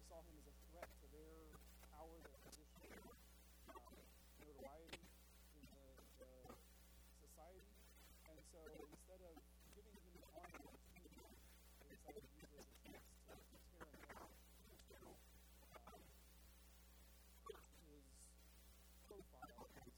saw him as a threat to their power, their position, notoriety in the society. And so instead of giving him the honor of the team, they decided to use it as a chance to tear him down. His profile is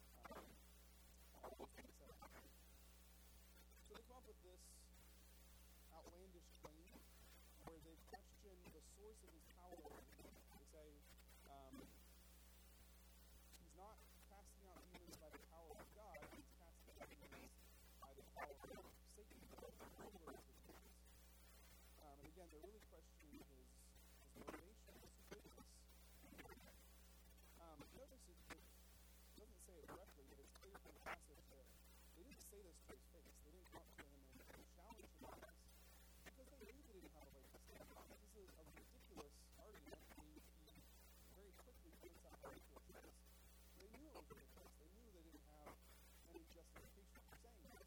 so they come up with this outlandish claim where they question the source of his power. They say he's not casting out demons by the power of God, he's casting out demons by the power of Satan, the ruler of the demons. And again, they're really questioning his motivation, his goodness. Notice it doesn't say it directly, but it's clear from the passage that they didn't say this to his face. They didn't come up to him and challenge him on this because they knew they didn't have a right to stand. This is a ridiculous argument. He very quickly points out how ridiculous it is. They knew it was ridiculous. They knew they didn't have any justification for saying this.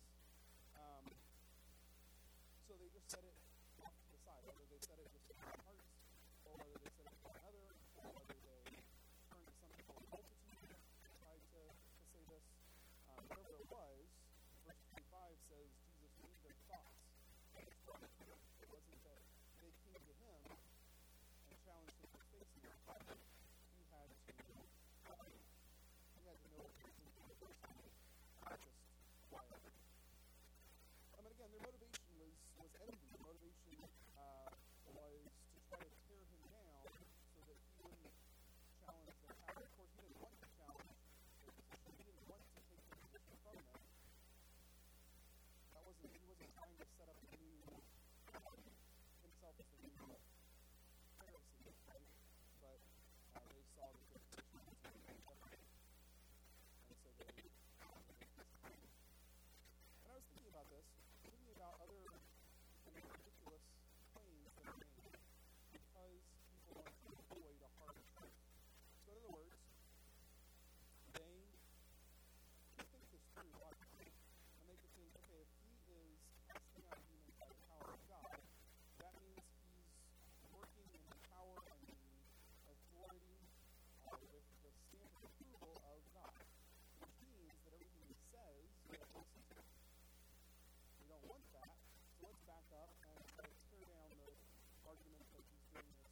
So they just set it off to the side, whether they said it just in their hearts, or whether they said it to another, or whether they turned to some people in multitude and tried to say this. Whatever it was, verse 25 says Jesus knew their thoughts. It wasn't that they came to him and challenged him for facing it. He had to know what they were thinking in the first place, not just quietly. And again, their motivation was envy. Their motivation was to try to tear him down so that he wouldn't challenge their power. Of course, he didn't want to challenge their position. He didn't want to take the position from them. He wasn't trying to set up a new himself as the new Pharisee, right? But they saw that their position was better. And so they made this claim. And I was thinking about this, thinking about other ridiculous claims that are made because people want to avoid a hard truth. So in other words, they think this through logically, and they could think, okay, if he is casting out demons by the power of God, that means he's working in the power and the authority with the stamp of approval of God, which means that everything he says, you have to listen to. We don't want that, so let's back up and try to tear down the argument that he's doing this.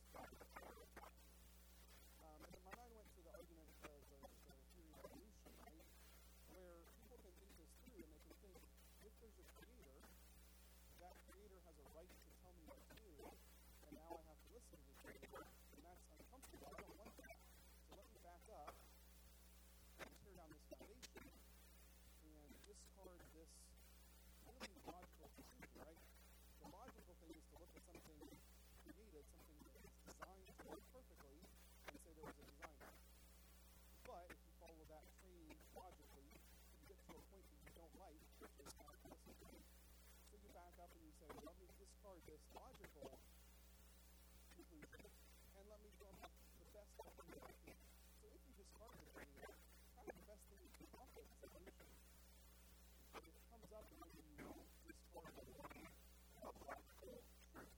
And then my mind went to the argument of the theory of evolution, right? Where people can think this through and they can think, if there's a creator, that creator has a right to tell me what to do, and now I have to listen to the creator, and that's uncomfortable. I don't want that. So let me back up and tear down this foundation and discard this really logical conclusion, right? The logical thing is to look at something created, something that's designed to work perfectly, and say there was a designer. But if you follow that train logically, you get to a point that you don't like, which is not listening. So you back up and you say, well, let me discard this logical conclusion, and let me come up with the best thing that I can. So if you discard the creator, kind of the best thing you can come up with is evolution. But it comes up and then you discard the logical truth.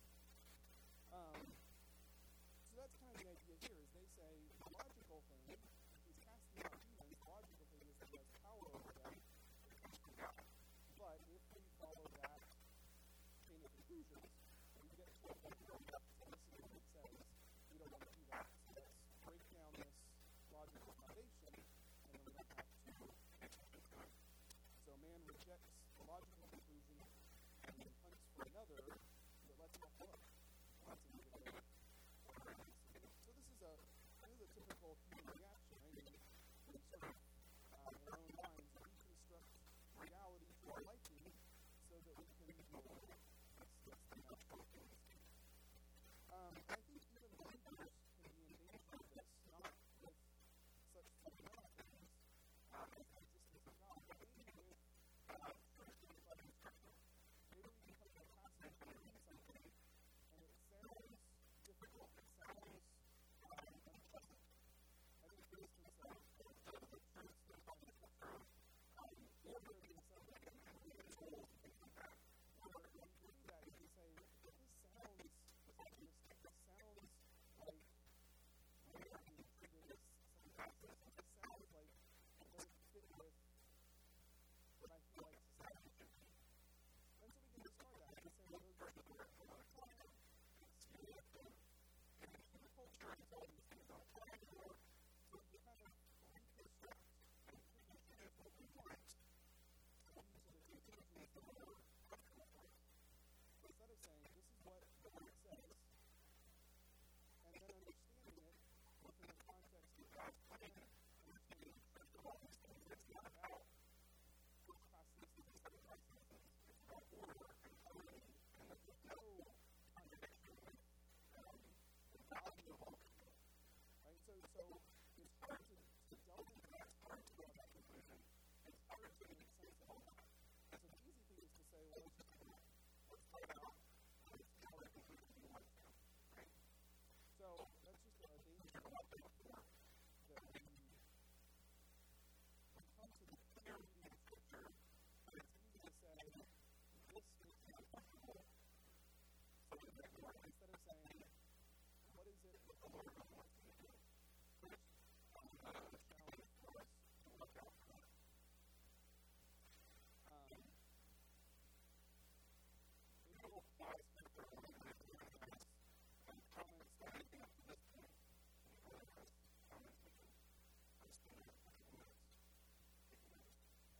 So that's kind of the idea here, is they say the logical thing, if he's casting out demons, the logical thing is that he has power over them. But if we follow that chain of conclusions, we get to a point where we have to listen to what it says. We don't want to do that. So let's break down this logical foundation, and then we don't have to. So man rejects the logical conclusion and then hunts for another that lets him off the hook. That's a good way. So this is a typical human reaction, right? We sort of, in our own minds, reconstruct reality to our liking so that we can deal with it. That's the natural so it's hard to delve into that. It's hard to draw that conclusion. It's hard to make sense of all that. So the easy thing is to say, well, let's just throw it out. Let's draw that conclusion we want to, right? So that's just a danger that we come to the clear reading of Scripture, but it's easy to say, this makes me uncomfortable. So instead of saying, what is it that the Lord wants me to do? First, the challenge for us to look out for that. Maybe we'll pause for a moment and comments or anything up to this point. Any other comments we can spend a couple minutes taking notes.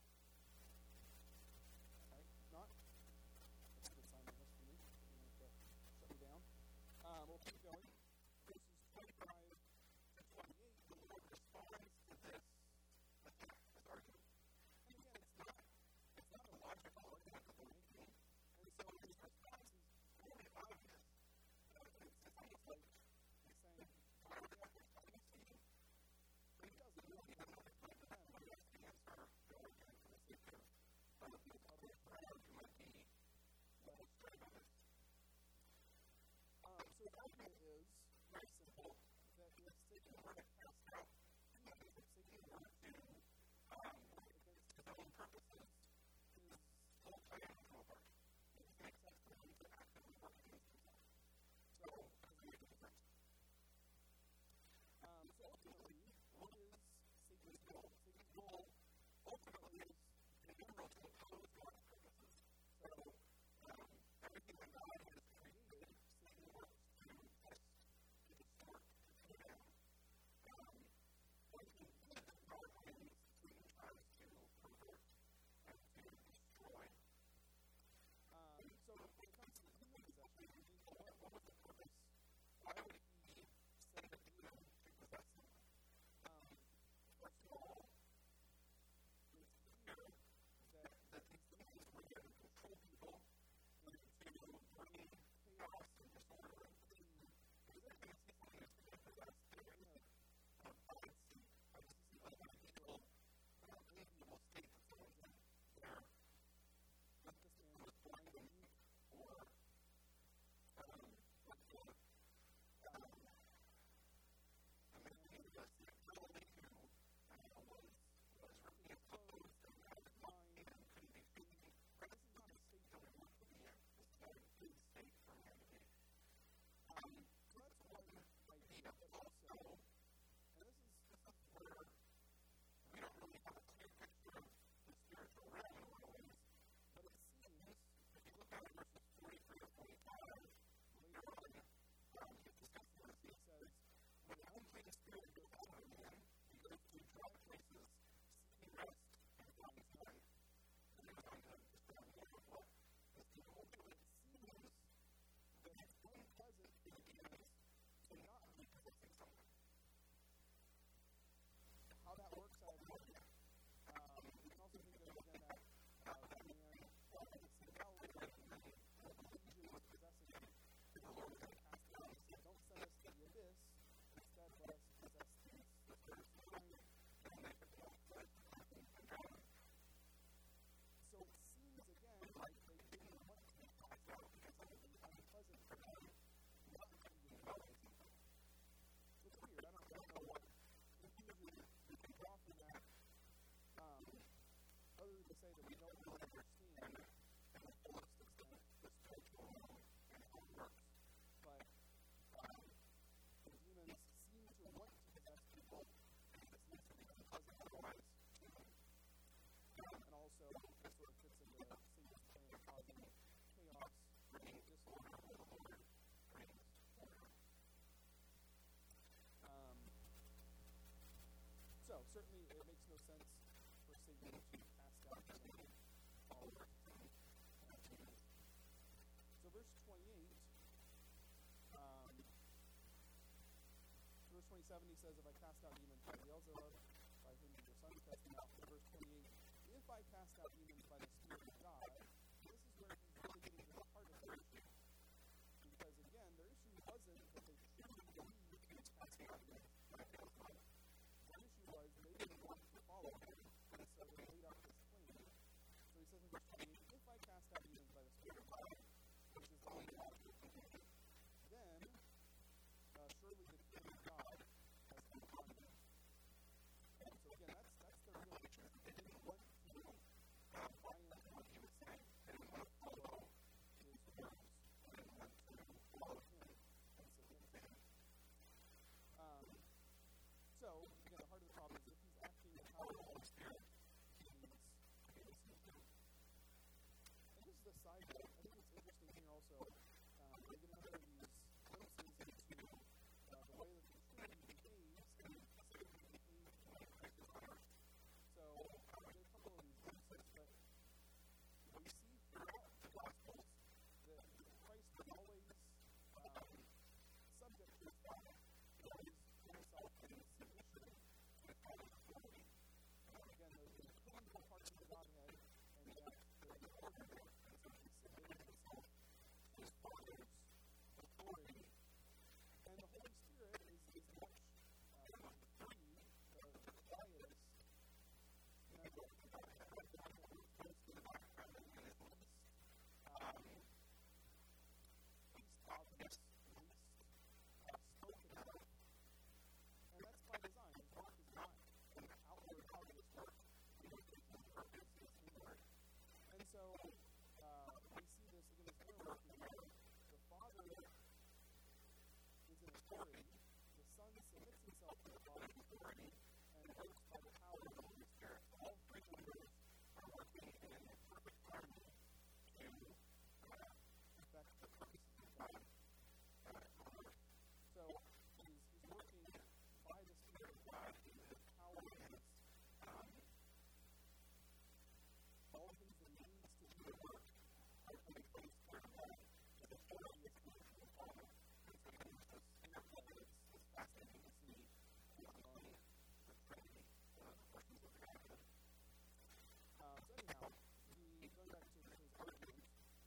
All right, not? That's a good sign, I guess, for me. You don't have to shut me down. We'll keep going. Verses 25 to 28, the Lord responds to this attack, this argument. And again, it's not a logical argument that they're making. And so his response is really obvious. It's almost like he's saying, I already have this policy, but he doesn't really even know the plan to them. What is the answer? Go again for the sake of being public. Our argument be well straight on this. So the argument is very simple, that if Satan were to cast out demons, if Satan were to work against his own purposes, his whole plan would come apart. It doesn't make sense for him to actively work against himself. So it doesn't make a difference. So ultimately, what is Satan's goal? Satan's goal ultimately is, in general, to oppose God's purposes. So everything that God has created, Satan works to test, to distort, to tear down. What he did in our hands, Satan tries to pervert and to destroy. So when it comes to the demon possession, we think, well, what was the purpose? Why would he send a demon to possess someone? First of all, it's clear that these demons were there to control people and to bring chaos and disorder into the community. Because they're going to see something that's going to possess. They're in a bad state. I just see like an ideal, enviable state that someone's in. Where this man was blind and mute, or the man who was the ability who was ripping his clothes and had his mind and couldn't be free. Right? This is not a state that we want to be in. This is not a good state for a man to be. So that's one idea, but also, and this is where we don't really have a clear picture of the spiritual realm in a lot of ways, but it seems, if you look at it verses 43 to 45, later on, he discusses this. He says, when the unclean spirit goes out of a man, he goes to dry places, seeking rest, and finds none. And he goes on to describe more of what this demon will do. It seems that it's unpleasant for the demons to not be possessing someone. How that works, I have no idea. We can also think of it again that man wanted to see Galilee, and the legion was possessing him. And the Lord was going to cast it out and say, don't send us to the abyss, instead let us possess this person's mind, and they could be outside and drown him. So it seems again like they didn't want to be cast out because it would be unpleasant for them not to be involved in something. It's weird. I don't know what conclusion we can draw from that, other than to say that we don't really understand in the fullest extent the spiritual realm and how it works. But the demons seem to want to possess people, and it seems to be unpleasant otherwise to them. And also, this sort of fits into Satan's plan of causing chaos, bringing disorder where the Lord brings order. So, certainly, it makes no sense for Satan to cast out demons all over demons. So, verse 28, verse 27, he says, if I cast out demons by Beelzebub, by whom your son cast them out. Verse 28, if I cast out demons by the Spirit of God, this is where he's really getting to the heart of their issue. Because again, their issue wasn't that they truly believed he was casting out demons by Beelzebub. authority and works by the power of the Holy Spirit. All three members are working in perfect harmony to effect the purposes of God on earth. So he's working by the Spirit of God in the power of his all things that he needs to do the work are coming from the Spirit of God. The authority is coming from the Father. And so when there's this interplay, it's fascinating to see among the Trinity, the persons of the Godhead. So anyhow, going back to his argument,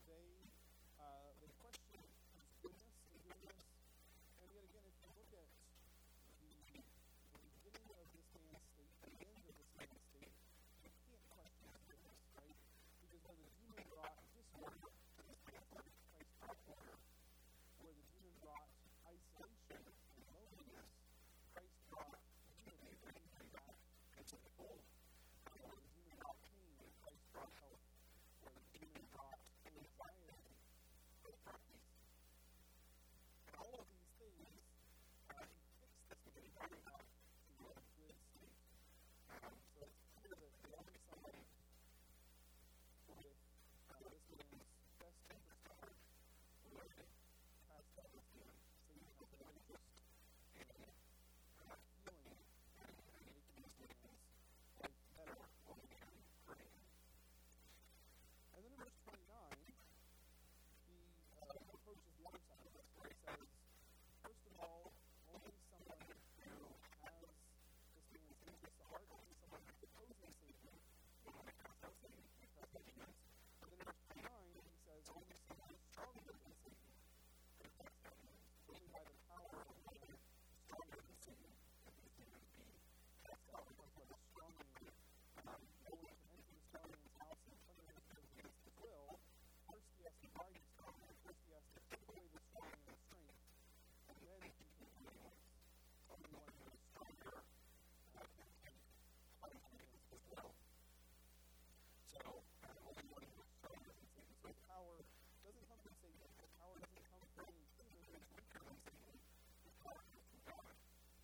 they question his goodness in doing this. And yet again, if you look at the beginning of this man's state, the end of this man's state, you can't question his goodness, right? Because when the demon brought disorder to this man's life, Christ brought order. Where the demon brought isolation and loneliness, Christ brought unity, bringing him back into the fold. Where the demon brought pain, Christ brought help. Where the demon brought anxiety, Christ brought peace. And all of these things, he fixed this man right back to a good state. So it's clear that the only someone with this man's best interest at heart would cast out this demon. So you have no interest in healing and making this man's life better, only hurting him. And then in verse 29, he approaches the other side of this, where he says, first of all, only someone who has this man's interest at heart, only someone who's opposing Satan, you want to cast out Satan, you cast out demons. But then in verse 29, he says, only someone who's stronger than Satan could cast out demons. Only by the power of one stronger than Satan can these demons be cast out. We talked about the strong man. No one can enter the strong man's house and plunder his goods against his will. First he has to fight the strong man. First he has to take away the strong man's strength. And then he can do things. Only one who is stronger can fight against his will. So, only one who is stronger than Satan. So power doesn't come from Satan. Power doesn't come from any human who is weaker than Satan. The power comes from God.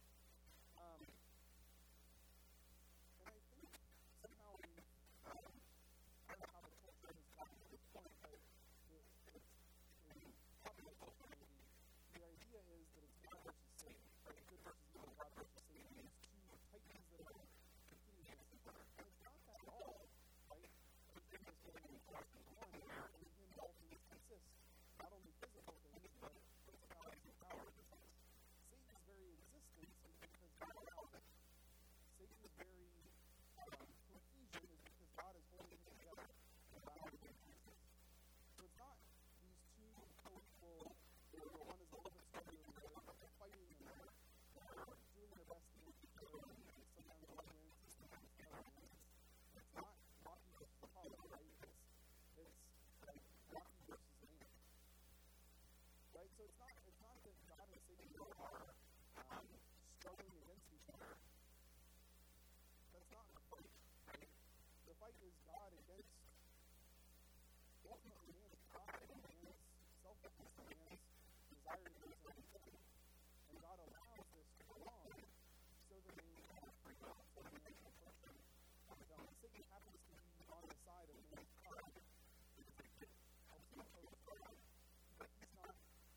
And I think somehow I don't know how the culture has gotten to this point, but it's in popular culture maybe, the idea is that it's God versus Satan, right? Good versus evil, God versus Satan. These two titans that are competing against each other. And it's not that at all, right? We think this way in Colossians 1, where in him all things consist. Not only physical things, but principalities and powers. Satan's very existence is because God allowed it. Satan's very cohesion is because God is holding it together and allowing it to exist. So it's not these two co-equal, where one is a little bit stronger than the other, but they're fighting and they're doing their best against each other, and sometimes one wins and sometimes the other wins. It's not Rocky versus Apollo, right? It's like Rocky versus man. Right? So it's not that God and Satan are struggling against each other. That's not the fight, right? The fight is God against ultimately man's pride and man's selfishness and man's desire to do his own thing. And God allows this to go on so that man can have free will, so that man can function on his own. Satan happens to be on the side of man's pride because it helps him oppose God. But he's not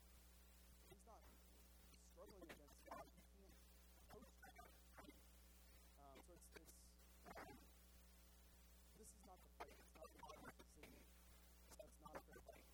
struggling against God. He can't oppose God. Right? So this is not the fight. It's not God versus Satan. That's not a fair fight.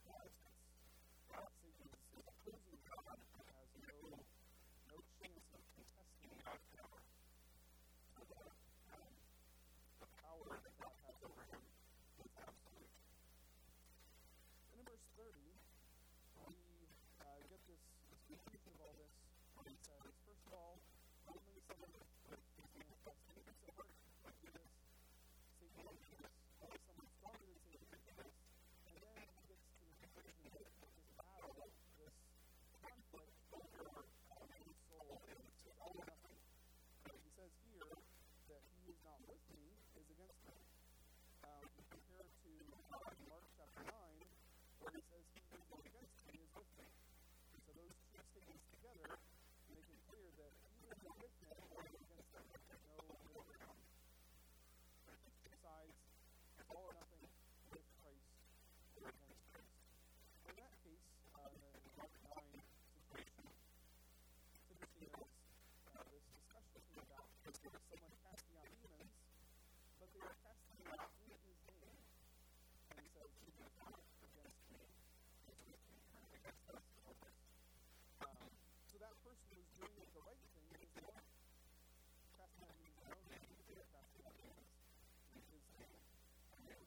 Satan is opposing God and has no chance of contesting God's power. So the power that God has over him is absolute. And in verse 30, we get this conclusion of all this. He says, first of all, only someone with this man's best interests at heart can do this. Satan can do this. Only someone stronger than Satan can do this. And then he gets to the conclusion that this battle, this conflict over man's soul, is all or nothing. He says here that he who is not with me is against me. Compared to Mark chapter 9, where he says he who is not against me is with me. So those two statements together make it clear that either the with him or the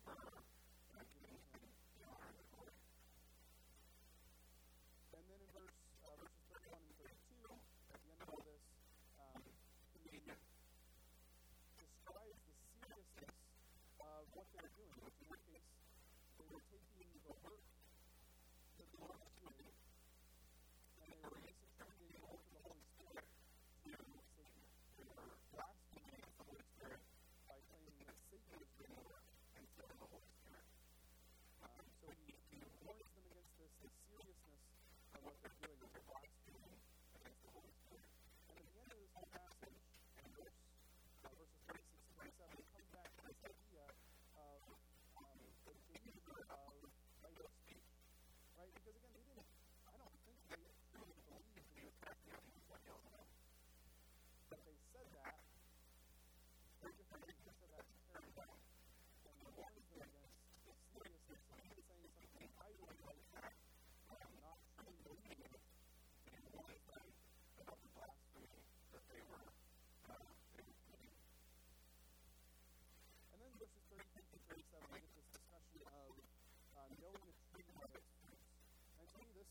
for giving him the honor and the glory. And then in verses 31 and 32, at the end of all this, he describes the seriousness of what they were doing, which in this case, they were taking the work that the Lord was doing, and they were misattributing the work of the Holy Spirit to Satan. They were blaspheming against the Holy Spirit by claiming that Satan was doing the work instead of the Holy Spirit. So he warns them against this, the seriousness of what they're doing is they're blaspheming against the Holy Spirit. And at the end of this whole passage, in verses 36 and 37, it comes back to this idea of the danger of idle speech. Right? Because again, I don't think they truly believed in this testimony. But they said that very differently. They said that terribly. And he warns them against the seriousness of even saying something idle like that, not truly believing it, And he warns them about the blasphemy that they were committing. And then verses 32 through 37, we get this discussion of knowing a tree by its fruits. And to me, this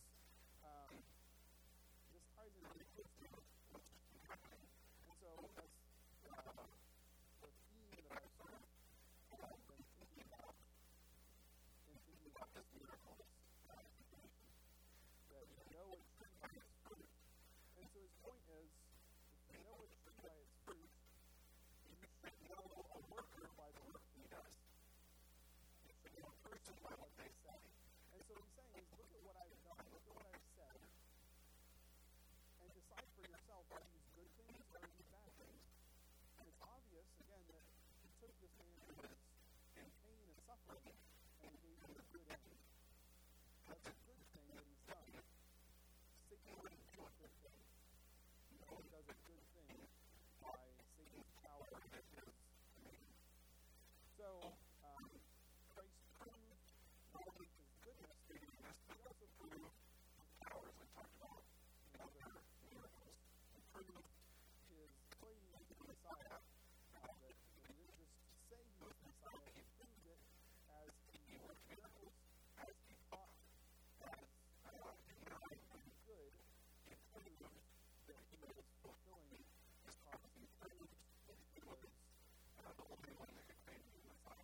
ties in really closely with what's happening. And so that's the theme that I've sort of been thinking about in thinking about this miracle, that you know a tree by its fruit. And so his point is, if you know a tree by its fruit, you should know a worker by the work he does. You should know a person by what they say. And so what he's saying is, look at what I've done, look at what I've said, and decide for yourself, are these good things or are these bad things? And it's obvious, again, that he took this man who was in pain and suffering and he gave him a good end. That's a good thing that he's done. Satan wouldn't do a good thing. He only does a good thing by Satan's power and his command. So, Christ proved not only his goodness, but he also proved his power, as we talked about in other miracles. He proved his claim to be the Messiah, that he didn't just say he was the Messiah, he proved it as he worked miracles, as he taught, as he did good. He proved that he was fulfilling his promise. He proved that he was The only one that could claim to be the Messiah.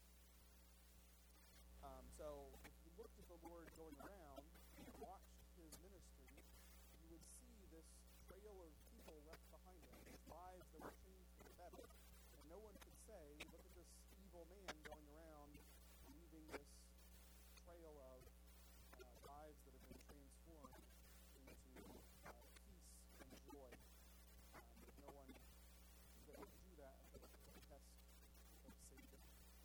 So if you looked at the Lord going around and you watched his ministry, you would see this trail of people left behind him, these lives that were changed for the better. And no one could say, look at this evil man going around leaving this trail of lives that have been transformed into peace and joy. There's no one that would do that at the behest of Satan.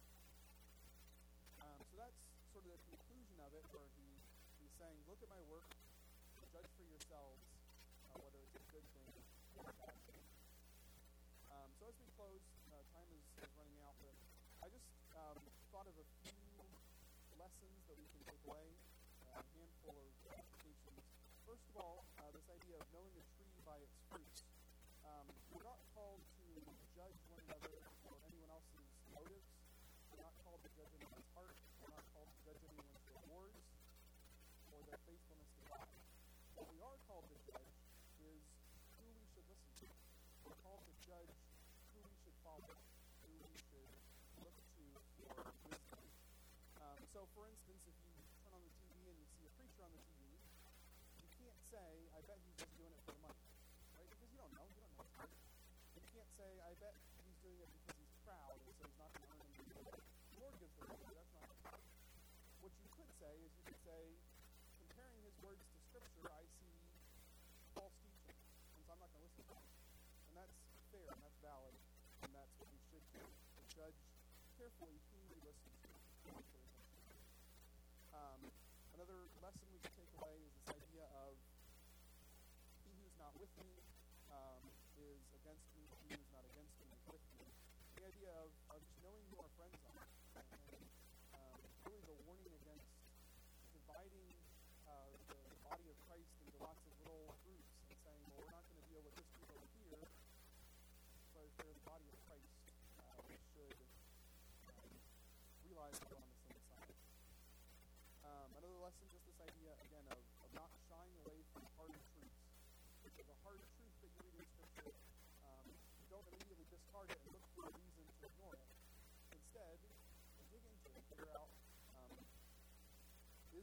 So that's sort of the conclusion of it, where he's saying, look at my work, judge for yourselves whether it's a good thing or a bad thing. So as we close, time is running out, but I just thought of a few lessons that we can take away, a handful of applications. First of all, this idea of knowing a tree by its fruits. We're not called to judge one another or anyone else's motives. We're not called to judge anyone's heart. We're not called to judge anyone's rewards or their faithfulness to God. What we are called to judge is who we should listen to. We're called to judge who we should follow, who we should look to for wisdom. So, for instance, if you turn on the TV and you see a preacher on the TV, you can't say, I bet he's just doing it for the money, right? Because you don't know his heart. You can't say, I bet he's doing it because he's proud, and so he's not going to earn any reward. The Lord gives the reward, that's not the part. What you could say is you could say, comparing his words to Scripture, I see false teaching, and so I'm not going to listen to him. And that's fair, and that's valid, and that's what we should do, to judge carefully who we listen to, who we pay attention to. Another lesson we can take away is this idea of he who's not with me is against me, he who's not against me is with me. The idea of just knowing who our friends are, and really the warning against dividing the body of Christ into lots of little groups and saying, well, we're not going to deal with this group over here, but if they're the body of Christ, we should realize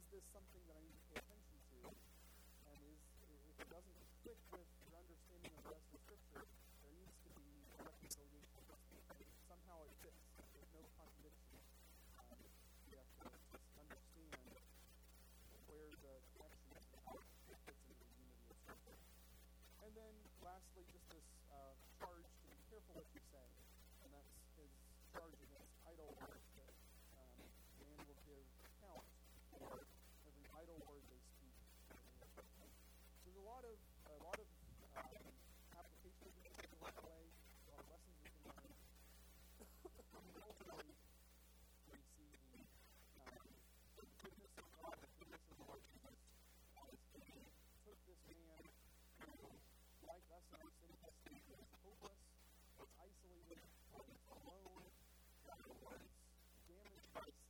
this something that I need to pay attention to? And if it doesn't click with your understanding of the rest of Scripture, there needs to be a reconciliation. Somehow it fits. There's no contradiction. We have to just understand where the connection is and how it fits into the unity of Scripture. And then, lastly, just this charge to be careful what you say. And that's his charge against idle words, that man will give account for every idle word they speak. There's a lot of applications we can take along the way, a lot of lessons we can learn. Ultimately, we see the goodness of God, the goodness of the Lord Jesus, as He took this man who, like us in our sinful state, was hopeless, was isolated, was alone, was damaged by sin.